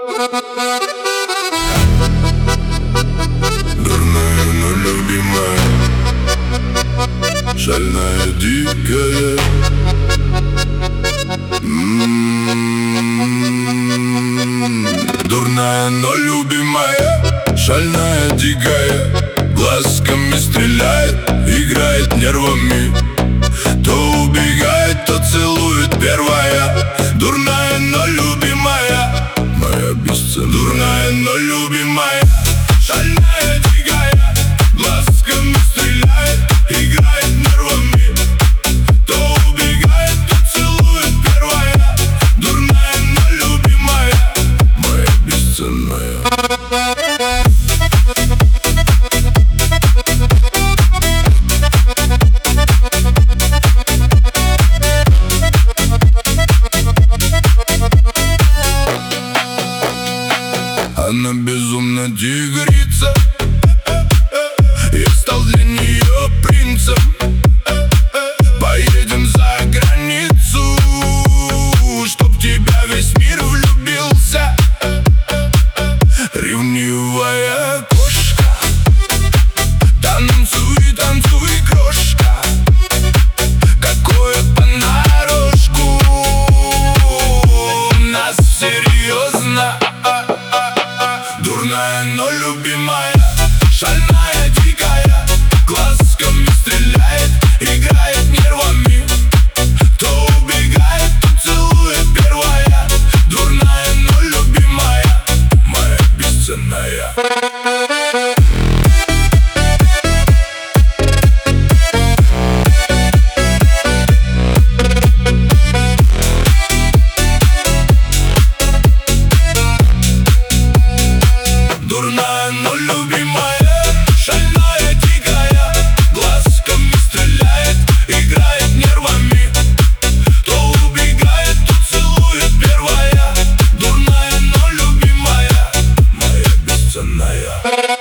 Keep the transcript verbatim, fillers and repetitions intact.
Дурная, но любимая, шальная, дикая. М-м-м. Дурная, но любимая, шальная, дикая, глазками стреляет, играет нервами. То убегает, то целует первая. Дурная, но любимая, моя бесценная. Дурная, но любимая, шальная, дикая, глазками стреляет, играет нервами. То убегает, то целует первая. Дурная, но любимая, моя бесценная. Она безумно тигрица, я стал для нее принцем. Поедем за границу, чтоб в тебя весь мир влюбился. Ревнивая кошка, танцуй, танцуй, крошка, какое понарошку. Нас серьезно. Дурная, но любимая, шальная, дикая, глазками стреляет, играет нервами. То убегает, то целует первая. Дурная, но любимая, моя бесценная. Дурная, но любимая, шальная, дикая, глазками стреляет, играет нервами. То убегает, то целует первая. Дурная, но любимая, моя бесценная.